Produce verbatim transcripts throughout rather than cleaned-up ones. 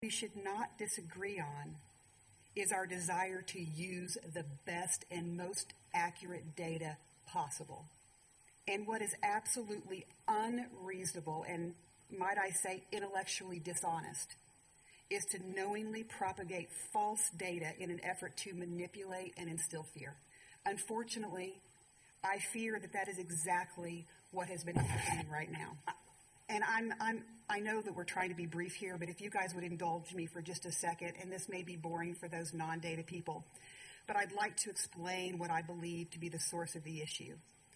we should not disagree on is our desire to use the best and most accurate data possible. And what is absolutely unreasonable and, might I say, intellectually dishonest is to knowingly propagate false data in an effort to manipulate and instill fear. Unfortunately, I fear that that is exactly what has been happening right now. And I'm, I'm, I know that we're trying to be brief here, but if you guys would indulge me for just a second, and this may be boring for those non-data people, but I'd like to explain what I believe to be the source of the issue.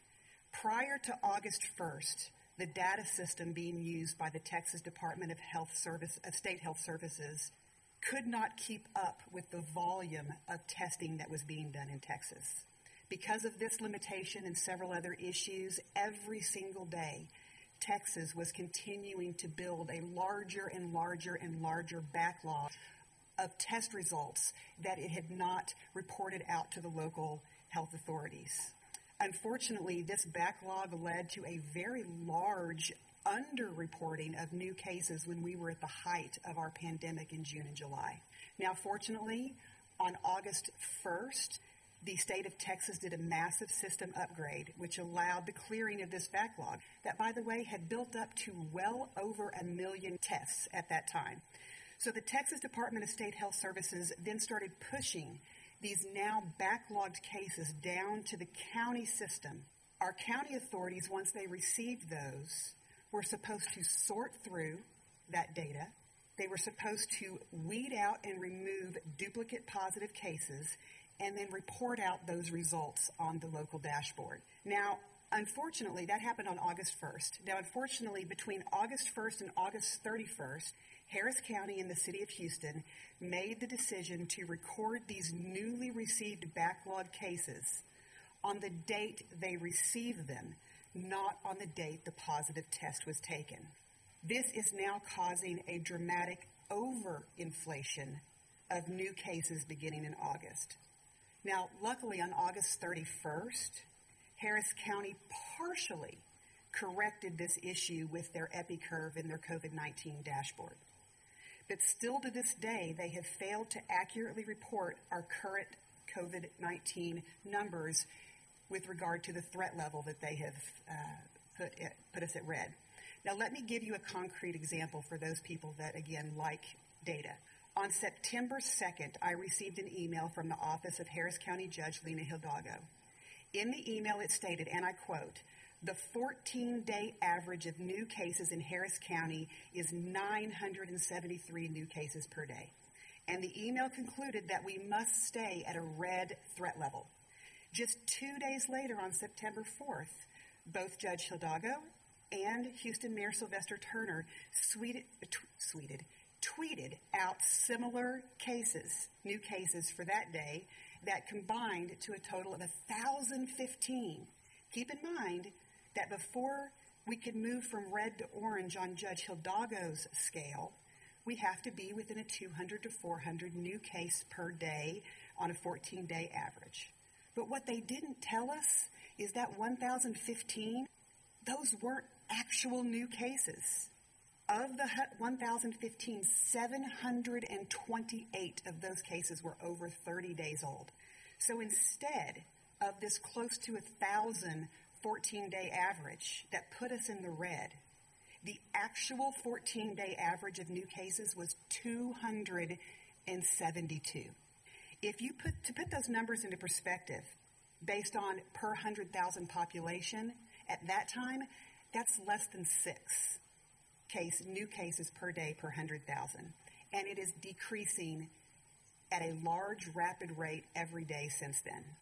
Prior to August first, the data system being used by the Texas Department of Health Service, of State Health Services could not keep up with the volume of testing that was being done in Texas. Because of this limitation and several other issues, every single day, Texas was continuing to build a larger and larger and larger backlog of test results that it had not reported out to the local health authorities. Unfortunately, this backlog led to a very large underreporting of new cases when we were at the height of our pandemic in June and July. Now, fortunately, on August first, the state of Texas did a massive system upgrade, which allowed the clearing of this backlog that, by the way, had built up to well over a million tests at that time. So the Texas Department of State Health Services then started pushing these now backlogged cases down to the county system. Our county authorities, once they received those, were supposed to sort through that data. They were supposed to weed out and remove duplicate positive cases and then report out those results on the local dashboard. Now, unfortunately, that happened on August first. Now, unfortunately, between August first and August thirty-first, Harris County and the City of Houston made the decision to record these newly received backlog cases on the date they received them, not on the date the positive test was taken. This is now causing a dramatic overinflation of new cases beginning in August. Now, luckily, on August thirty-first, Harris County partially corrected this issue with their EpiCurve and their COVID nineteen dashboard. But still to this day, they have failed to accurately report our current COVID nineteen numbers with regard to the threat level that they have uh, put, it, put us at red. Now, let me give you a concrete example for those people that, again, like data. On September second, I received an email from the Office of Harris County Judge Lena Hidalgo. In the email, it stated, and I quote, "The fourteen-day average of new cases in Harris County is nine hundred seventy-three new cases per day." And the email concluded that we must stay at a red threat level. Just two days later, on September fourth, both Judge Hidalgo and Houston Mayor Sylvester Turner tweeted, tweeted, tweeted out similar cases, new cases for that day, that combined to a total of one thousand fifteen. Keep in mind that before we could move from red to orange on Judge Hidalgo's scale, we have to be within a two hundred to four hundred new case per day on a fourteen-day average. But what they didn't tell us is that one thousand fifteen, those weren't actual new cases. Of the one thousand fifteen, seven hundred twenty-eight of those cases were over thirty days old. So instead of this close to a thousand fourteen-day average that put us in the red, the actual fourteen-day average of new cases was two hundred seventy-two. If you put, to put those numbers into perspective, based on per one hundred thousand population, at that time, that's less than six case, new cases per day per one hundred thousand. And it is decreasing at a large, rapid rate every day since then.